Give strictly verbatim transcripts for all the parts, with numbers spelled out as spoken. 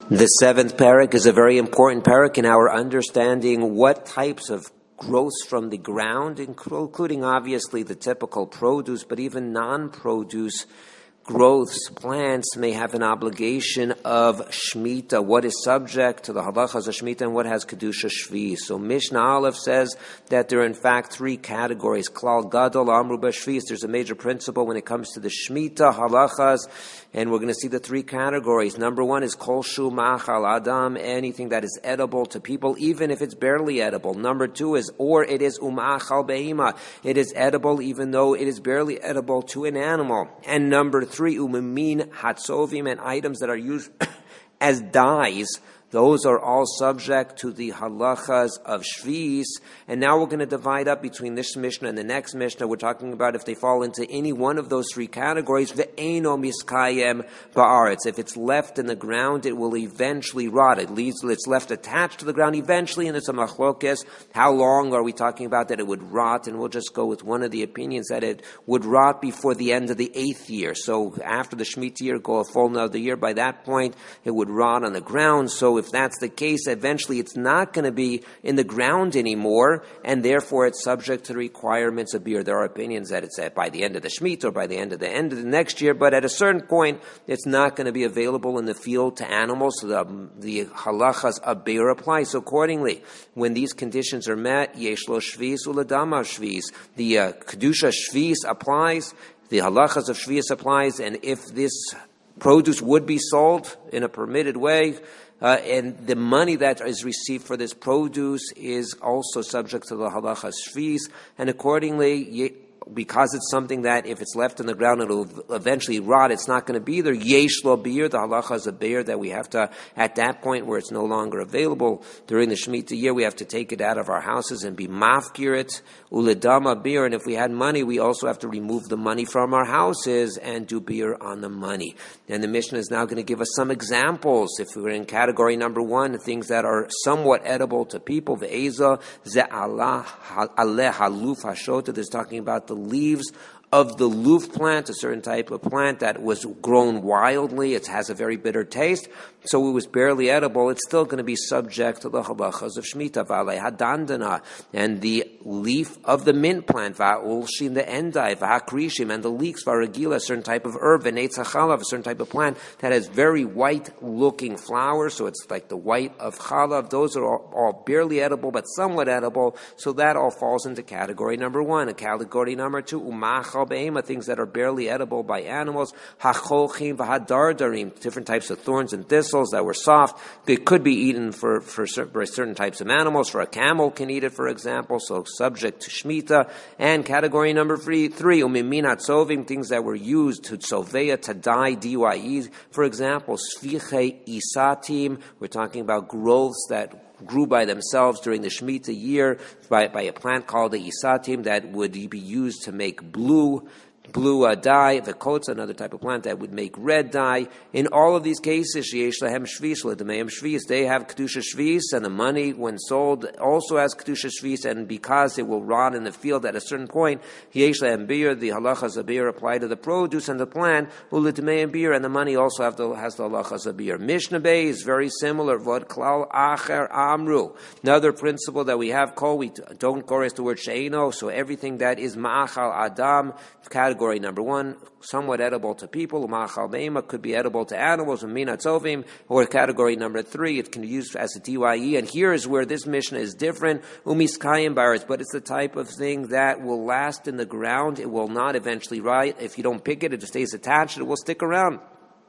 The seventh parak is a very important parak in our understanding what types of growth from the ground, including obviously the typical produce, but even non-produce growths, plants may have an obligation of Shemitah, what is subject to the halachas of Shemitah and what has Kedusha Shvi. So Mishnah Aleph says that there are in fact three categories. Klal Gadol Amru B'Shvis. There's a major principle when it comes to the Shemitah halachas, and we're going to see the three categories. Number one is Kol Shu Machal Adam, anything that is edible to people, even if it's barely edible. Number two is, or it is Umachal Be'ima. It is edible even though it is barely edible to an animal. And number three, Three umamin hatzovim, and items that are used as dyes. Those are all subject to the halachas of Shvis. And now we're going to divide up between this Mishnah and the next Mishnah. We're talking about if they fall into any one of those three categories. Ve'eno miskayem ba'aretz. If it's left in the ground, it will eventually rot. It leaves, it's left attached to the ground eventually, and it's a machlokes. How long are we talking about that it would rot? And we'll just go with one of the opinions that it would rot before the end of the eighth year. So after the Shemitah year, go a full another year. By that point, it would rot on the ground. So if that's the case, eventually it's not going to be in the ground anymore, and therefore it's subject to the requirements of beer. There are opinions that it's at by the end of the Shemitah or by the end of the end of the next year, but at a certain point, it's not going to be available in the field to animals, so the, the halachas of beer apply. So accordingly, when these conditions are met, yesh lo shvis uladama shvis, the uh, kedusha shvis applies, the halachas of shvis applies, and if this produce would be sold in a permitted way, Uh, and the money that is received for this produce is also subject to the halachas shvis, and accordingly, because it's something that if it's left in the ground, it'll eventually rot, it's not going to be there. Yesh lo beer, the halacha is a beer that we have to, at that point where it's no longer available during the Shemitah year, we have to take it out of our houses and be mafkir it, uledama beer, and if we had money, we also have to remove the money from our houses and do beer on the money. And the Mishnah is now going to give us some examples. If we were in category number one, things that are somewhat edible to people, ve'eza ze'alah aleh haluf hashota, there's talking about the leaves of the loof plant, a certain type of plant that was grown wildly. It has a very bitter taste, so it was barely edible. It's still going to be subject to the halachas of Shemitah. V'alei hadandana, and the leaf of the mint plant, va'ulshin, the endai, v'hakrishim, and the leeks, v'aragila, a certain type of herb, v'neitz hachalav, a certain type of plant that has very white-looking flowers, so it's like the white of chalav. Those are all, all barely edible, but somewhat edible, so that all falls into category number one. And category number two, umachal be'ema, things that are barely edible by animals, hacholchim v'hadardarim, different types of thorns and thistles that were soft. They could be eaten for, for, for certain types of animals. For a camel can eat it, for example, so subject to Shemitah. And category number three, three umimin hatzovim, things that were used to tzoveya, to dye, D Y E. For example, sviche isatim, we're talking about growths that grew by themselves during the Shemitah year by, by a plant called the isatim that would be used to make blue blue uh, dye, v'kotza, another type of plant that would make red dye. In all of these cases, yesh lahem shvis, l'dameim shvis, they have kedusha shvis, and the money, when sold, also has kedusha shvis, and because it will rot in the field at a certain point, yesh lahem beer, the halachas of beer apply to the produce and the plant, u'l'dameim beer, and the money also have the, has the halachas of beer. Mishnah Bay is very similar, vod klal acher amru. Another principle that we have, kol, we don't chorus the word she'eno, so everything that is ma'achal adam, category Category number one, somewhat edible to people, umachal be'ema, could be edible to animals, umina tzovim, or category number three, it can be used as a D Y E, and here is where this Mishnah is different, umiskayim baris, but it's the type of thing that will last in the ground, it will not eventually rot. If you don't pick it, it stays attached, it will stick around.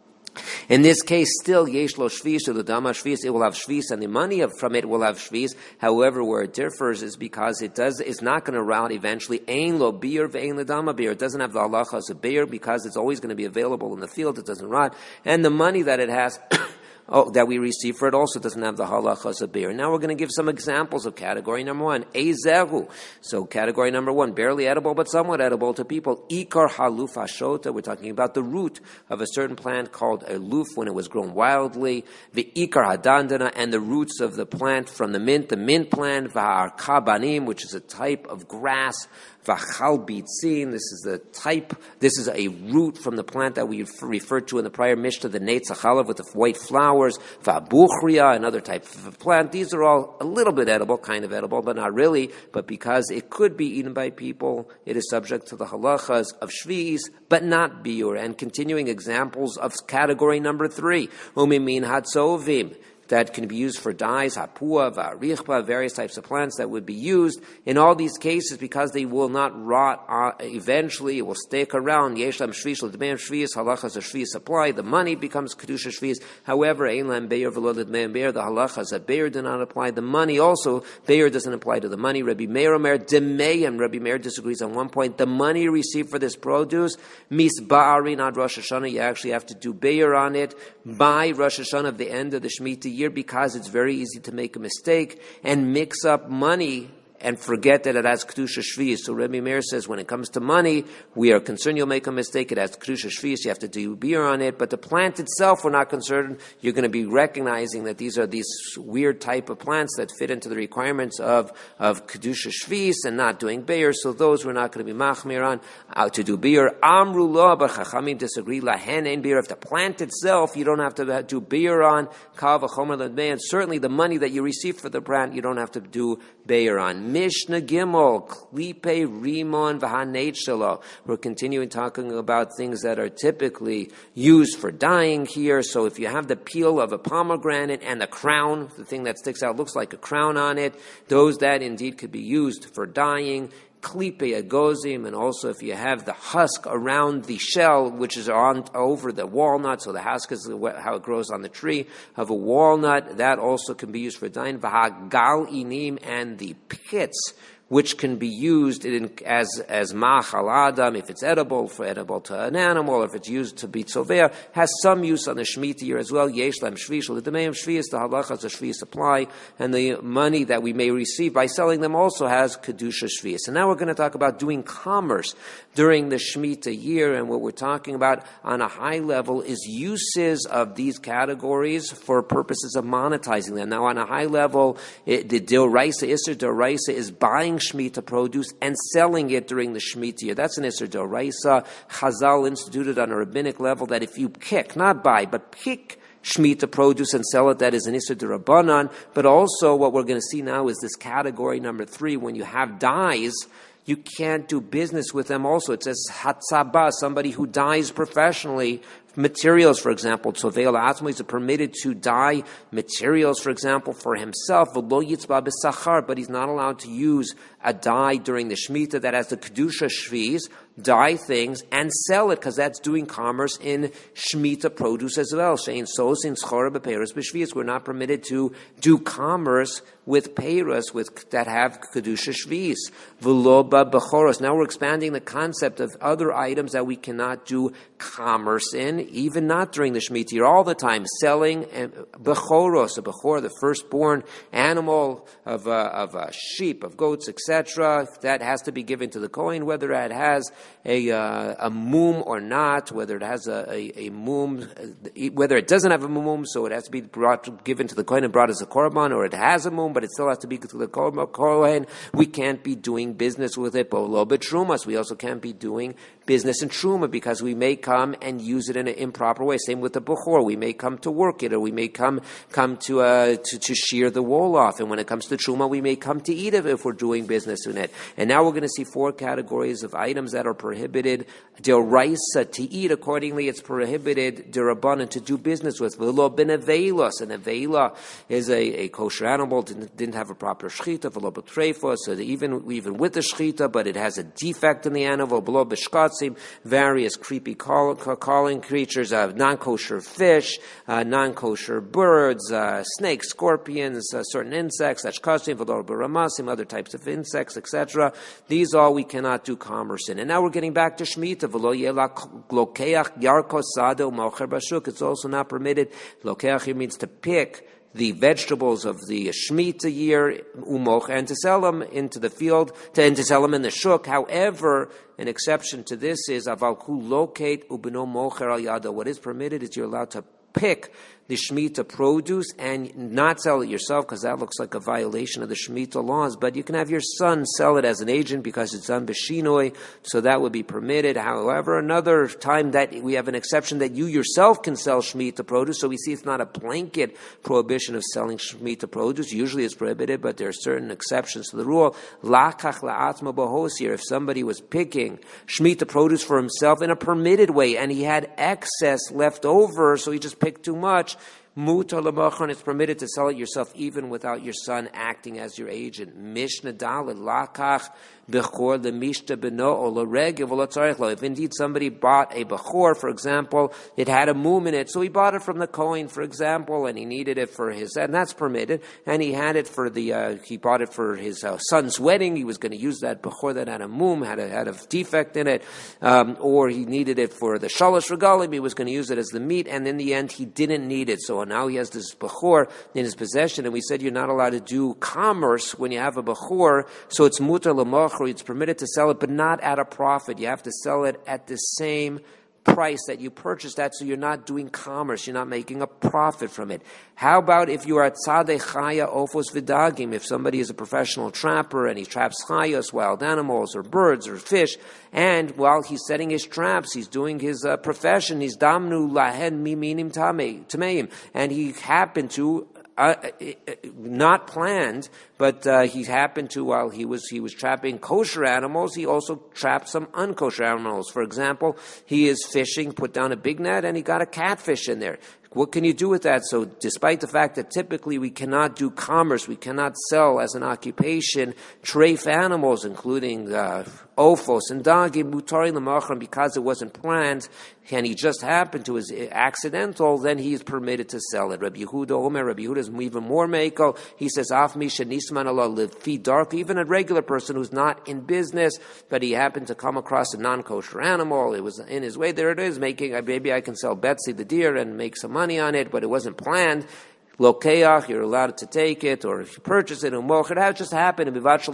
In this case, still, yesh lo shvis, or the dama shvis, it will have shvis, and the money from it will have shvis. However, where it differs is because it does, it's not going to rot eventually. Ein lo beer, ve'ein lo dama beer. It doesn't have the halachas of beer because it's always going to be available in the field. It doesn't rot. And the money that it has, Oh, that we receive for it also doesn't have the halachas of beer. Now we're going to give some examples of category number one. Ezehu. So category number one, barely edible but somewhat edible to people. Ikar haluf hashota. We're talking about the root of a certain plant called a luf when it was grown wildly. The ikar hadandana, and the roots of the plant from the mint, the mint plant. V'har kabanim, which is a type of grass V'chal bitzin, this is the type, this is a root from the plant that we referred to in the prior Mishnah, the Neitz HaChalav with the white flowers, V'abuchria, another type of plant. These are all a little bit edible, kind of edible, but not really. But because it could be eaten by people, it is subject to the halachas of shvi'is, but not biur. And continuing examples of category number three, umimin hatzovim, that can be used for dyes, hapua, va'arichba, various types of plants that would be used. In all these cases, because they will not rot, uh, eventually it will stick around. Yeshlam shvish, l'dmeim shvius, halachas of shvius apply. The money becomes kedusha shvius. However, ein lam beir v'lo l'dmeim beir, the halachas of beir do not apply. The money also, beir doesn't apply to the money. Rabbi Meir Omer, demeim, Rabbi Meir disagrees on one point. The money received for this produce, misba'arin ad Rosh Hashanah, you actually have to do beir on it by Rosh Hashanah of the end of the Shemitah year, because it's very easy to make a mistake and mix up money and forget that it has Kedusha Shvius. So Rebbe Meir says when it comes to money, we are concerned you'll make a mistake. It has Kedusha Shvius. You have to do beer on it. But the plant itself, we're not concerned. You're going to be recognizing that these are these weird type of plants that fit into the requirements of, of Kedusha Shvius and not doing beer. So those we're not going to be machmir on uh, to do beer. Amru lo, but Chachamim disagree. Lahen ein beer. If the plant itself, you don't have to do beer on. Kal v'chomer l'dmei. And certainly the money that you receive for the plant, you don't have to do beer on. Mishnah Gimel, Klipe Rimon V'haneit Shelo. We're continuing talking about things that are typically used for dyeing here. So if you have the peel of a pomegranate and the crown, the thing that sticks out looks like a crown on it, those that indeed could be used for dyeing. Klipe agozim, and also if you have the husk around the shell, which is on over the walnut, so the husk is how it grows on the tree of a walnut, that also can be used for dyeing. Vahagal inim, and the pits, which can be used in, as as machal adam, if it's edible, for edible to an animal, if it's used to be tzoveh, has some use on the Shemitah year as well. Yesh lam shvish, l'demeim shvius, the halachas of shvius apply, and the money that we may receive by selling them also has kedusha shvius. And now we're going to talk about doing commerce during the Shemitah year, and what we're talking about on a high level is uses of these categories for purposes of monetizing them. Now on a high level, it, the D'oraisa, Isser D'oraisa is buying Shemitah produce and selling it during the Shemitah year. That's an Isser D'oraisa. Chazal instituted on a rabbinic level that if you pick, not buy, but pick Shemitah produce and sell it, that is an Isser D'Rabbanan. But also what we're going to see now is this category number three, when you have dyes, you can't do business with them also. It says Hatzabah, somebody who dyes professionally. Materials, for example, Tzoveil Atzmo is permitted to dye materials, for example, for himself, but he's not allowed to use a dye during the Shemitah that has the Kedusha Shviz, dye things, and sell it, because that's doing commerce in Shemitah produce as well. Saying so, since Chora bePeiros b'Shviz, we're not permitted to do commerce with Peiros with that have Kedusha Shviz. V'lo b'Choros. Now we're expanding the concept of other items that we cannot do commerce in, even not during the Shemitah year, all the time, selling and bechoros, a bechor, the firstborn animal of a, of a sheep, of goats, et cetera. That has to be given to the Kohen, whether it has a uh, a mum or not, whether it has a, a, a mum, whether it doesn't have a mum, so it has to be brought, given to the Kohen and brought as a korban, or it has a mum, but it still has to be to the Kohen. We can't be doing business with it, but lo betrumas, we also can't be doing business in truma, because we may come and use it in an improper way. Same with the bechor. We may come to work it, or we may come come to uh, to, to shear the wool off. And when it comes to truma, we may come to eat it if we're doing business in it. And now we're going to see four categories of items that are prohibited d'oraisa to eat. Accordingly, it's prohibited d'rabbanan to do business with. V'lo b'nevelos. An nevela is a, a kosher animal, didn't, didn't have a proper shchita. V'lo b'treifos. So even even with the shchita, but it has a defect in the animal. V'lo b'shkatzim. Various creepy call, calling creatures, uh, non-kosher fish, uh, non-kosher birds, uh, snakes, scorpions, uh, certain insects, ashkasim, v'lo b'ramasim, other types of insects, et cetera. These all we cannot do commerce in. And now we're getting back to Shemitah. V'lo yelak lokeach yarkos sado mocher bashuk. It's also not permitted. Lokeach here means to pick the vegetables of the Shemitah year, umoch, and to sell them into the field, to, and to sell them in the shuk. However, an exception to this is aval ku locate ubeno mocher al yado. What is permitted is you're allowed to pick the Shemitah produce and not sell it yourself, because that looks like a violation of the Shemitah laws, but you can have your son sell it as an agent because it's done b'shinoi, so that would be permitted. However, another time that we have an exception that you yourself can sell Shemitah produce, so we see it's not a blanket prohibition of selling Shemitah produce. Usually it's prohibited, but there are certain exceptions to the rule. Lakach la'atma bahosir, if somebody was picking Shemitah produce for himself in a permitted way and he had excess left over, so he just picked too much, Mutar l'machon, it's permitted to sell it yourself even without your son acting as your agent. Mishnah Dalet lakach bechor lemishta beno or l'regev v'lo. If indeed somebody bought a bechor, for example, it had a mum in it, so he bought it from the Kohen, for example, and he needed it for his, and that's permitted. And he had it for the, uh, he bought it for his uh, son's wedding. He was going to use that bechor that had a mum, had a had a defect in it, um, or he needed it for the shalosh regalim. He was going to use it as the meat, and in the end, he didn't need it. So now he has this bechor in his possession, and we said you're not allowed to do commerce when you have a bechor, so it's mutar l'machor, it's permitted to sell it, but not at a profit. You have to sell it at the same price that you purchased at, so you're not doing commerce, you're not making a profit from it. How about if you are at tzadei chaya ofos v'dagim, if somebody is a professional trapper and he traps chayos, wild animals or birds or fish, and while he's setting his traps, he's doing his uh, profession, he's damnu lahen miminim tameim, and he happened to Uh, not planned, but uh, he happened to, while he was he was trapping kosher animals, he also trapped some unkosher animals. For example, he is fishing, put down a big net, and he got a catfish in there. What can you do with that? So despite the fact that typically we cannot do commerce, we cannot sell as an occupation treif animals, including uh, ophos and dagim, mutari l'machon, because it wasn't planned, and he just happened to, is accidental, then he is permitted to sell it. Rabbi Yehuda Omer, Rabbi Yehuda is even more meiko. He says, Af misha nisman Allah lefi dark, even a regular person who's not in business, but he happened to come across a non-kosher animal, it was in his way, there it is, making, maybe I can sell Betsy the deer and make some money on it, but it wasn't planned. Lokeach, you're allowed to take it, or if you purchase it, umoch, it just happened,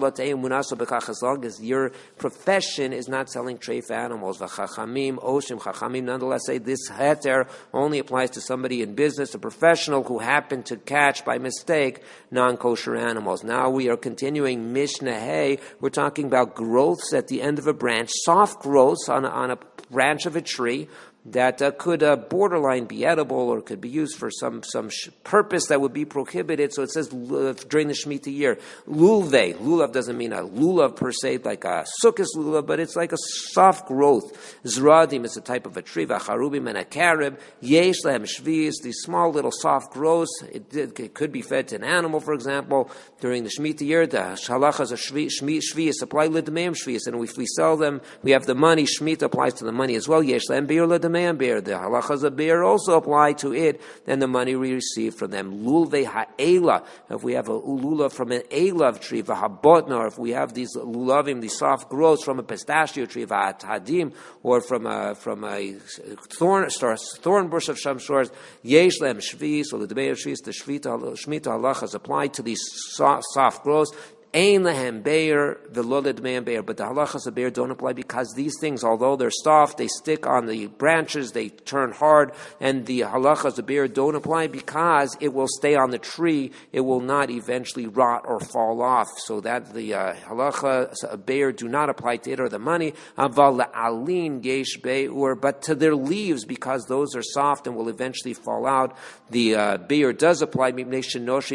as long as your profession is not selling treif animals. V'chachamim, oshim, chachamim, nonetheless say this heter only applies to somebody in business, a professional who happened to catch by mistake non-kosher animals. Now we are continuing Mishnah Hey. We're talking about growths at the end of a branch, soft growths on a, on a branch of a tree, that uh, could uh, borderline be edible or could be used for some some sh- purpose that would be prohibited. So it says uh, during the Shemitah year. Lulve. Lulav doesn't mean a lulav per se, like a sukkis lulav, but it's like a soft growth. Zradim is a type of a tree. V'charubim and a carib. Yesh lehem shvius, these small little soft growths. It, it, it could be fed to an animal, for example. During the Shemitah year, the halachas of shvius apply l'demeim shvius. And if we sell them, we have the money. Shemitah applies to the money as well. Yesh lehem beir l'demeim. Bear. The halachas of bear also apply to it, and the money we receive from them. Lulve ha'ela, if we have a lulav from an elav tree, v'habotna, or if we have these lulavim, these soft growths from a pistachio tree, v'atadim, or from a from a thorn thorn bush of shamshors, yesh lem shvis, or the debei of shvis, the shmita halachas apply to these soft, soft growths. Ein lehem beir, the loled me'em beir, but the halachas of beir don't apply because these things, although they're soft, they stick on the branches, they turn hard, and the halachas of beir don't apply because it will stay on the tree, it will not eventually rot or fall off. So that the uh, halachas of beir do not apply to it or the money. Aval le'alin yesh beir, but to their leaves, because those are soft and will eventually fall out, the uh, beir does apply because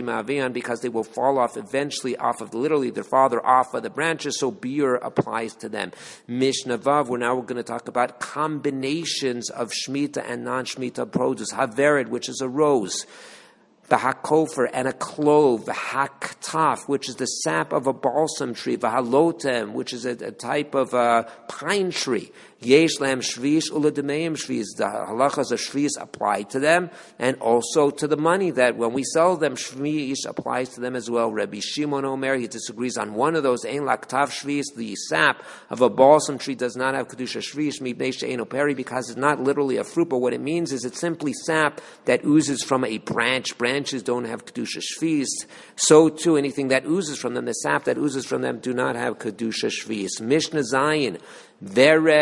they will fall off eventually off of the literally their father off of the branches, so beer applies to them. Mishnah Vav, we're now going to talk about combinations of Shemitah and non-Shemitah produce. Havered, which is a rose. The hakofer, and a clove, the haktaf, which is the sap of a balsam tree, the halotem, which is a, a type of a pine tree. Yesh lam shvish uledemeim shvish. The halachas of shvish apply to them, and also to the money that when we sell them, shvish applies to them as well. Rabbi Shimon Omer, he disagrees on one of those. Ein laktav shvish, the sap of a balsam tree does not have kedusha shvish mipnei she'eino peri, because it's not literally a fruit, but what it means is it's simply sap that oozes from a branch. Branches don't have kedusha shvish. So too, anything that oozes from them, the sap that oozes from them, do not have kedusha shvish. Mishnah Zayin. Vered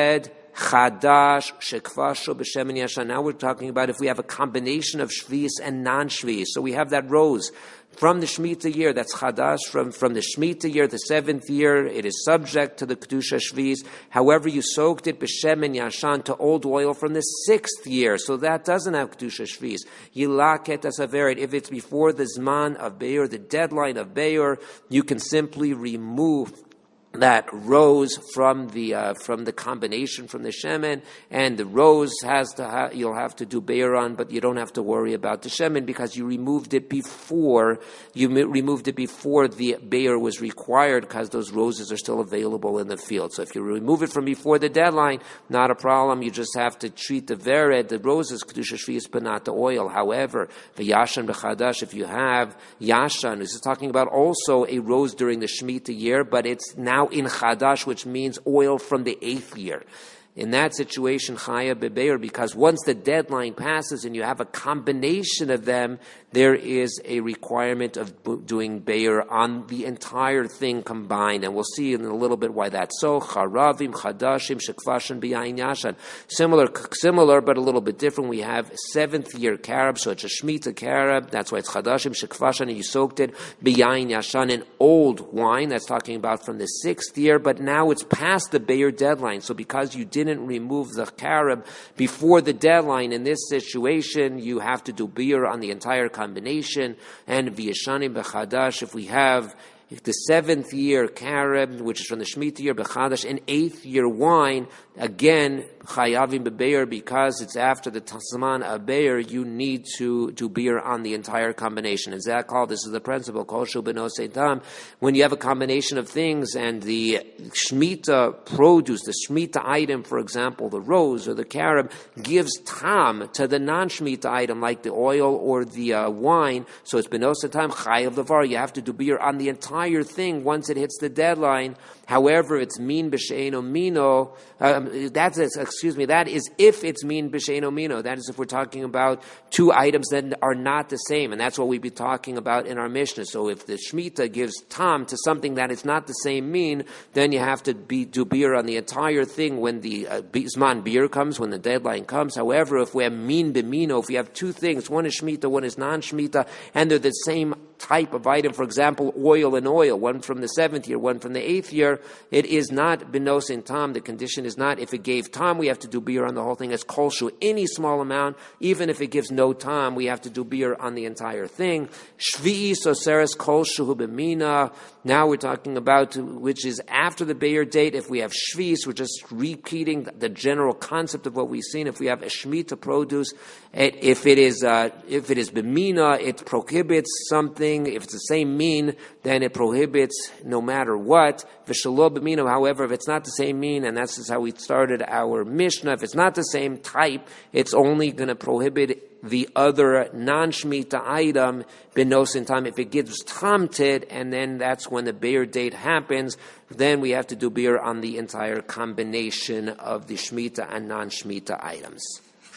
chadash shekvasho b'shemen yashan. Now we're talking about if we have a combination of shvis and non-shvis. So we have that rose from the Shemitah year, that's chadash, from, from the Shemitah year, the seventh year, it is subject to the Kedusha Shvis. However, you soaked it b'shemen yashan, to old oil from the sixth year, so that doesn't have Kedusha Shvis. Yilaket asaveret, if it's before the Zman of Be'er, the deadline of Be'er, you can simply remove that rose from the uh, from the combination from the shemen, and the rose has to ha- you'll have to do beir on, but you don't have to worry about the shemen because you removed it before you m- removed it before the beir was required, because those roses are still available in the field. So if you remove it from before the deadline, not a problem. You just have to treat the vered, the roses, kedusha shvius, but not the oil. However, the yashan b'chadash, if you have yashan, this is talking about also a rose during the Shemitah year, but it's now in chadash, which means oil from the eighth year. In that situation, chaya bebeir, because once the deadline passes and you have a combination of them, there is a requirement of doing beir on the entire thing combined. And we'll see in a little bit why that's so. Charavim, chadashim, shekvashin, biyayin yashan. Similar, similar, but a little bit different. We have seventh year carob, so it's a Shemitah carob. That's why it's chadashim, shekvashin, and you soaked it, biyayin yashan, an old wine. That's talking about from the sixth year, but now it's past the beir deadline. So because you didn't remove the carob before the deadline, in this situation, you have to do beer on the entire combination. And v'yeshanim b'chadash, if we have the seventh year carob, which is from the Shemitah year, b'chadash, and eighth year wine, again, chayavim bebeir, because it's after the tasman of beir, you need to do beer on the entire combination. Is that called? This is the principle. Kol shu b'no seitam. When you have a combination of things, and the Shemitah produce, the Shemitah item, for example, the rose or the carob, gives tam to the non-Shemitah item, like the oil or the uh, wine, so it's b'no seitam, chayav levar. You have to do beer on the entire thing once it hits the deadline. However, it's min b'she'eno mino. Um, that's excuse me. That is if it's min b'she'eno mino. That is if we're talking about two items that are not the same, and that's what we'd be talking about in our Mishnah. So if the Shemitah gives tam to something that is not the same min, then you have to be, do beer on the entire thing when the uh, zman beer comes, when the deadline comes. However, if we have min b'mino, if we have two things, one is Shemitah, one is non-Shemitah, and they're the same type of item, for example, oil and oil, one from the seventh year, one from the eighth year, it is not benos in tam. The condition is not, if it gave tam, we have to do beer on the whole thing as kolshu, any small amount. Even if it gives no tam, we have to do beer on the entire thing. Shvi'i soseres kolshu b'mina. Now we're talking about, which is after the beer date. If we have shvis, we're just repeating the general concept of what we've seen. If we have a Shemitah produce, it, if it is uh, if it is b'mina, it prohibits something. If it's the same mean, then it prohibits no matter what. V'shelo b'mina, however, if it's not the same mean, and that's just how we started our Mishnah, if it's not the same type, it's only going to prohibit the other non-Shemitah item, benos in time. If it gives tamted, and then that's when the beer date happens, then we have to do beer on the entire combination of the Shemitah and non-Shemitah items.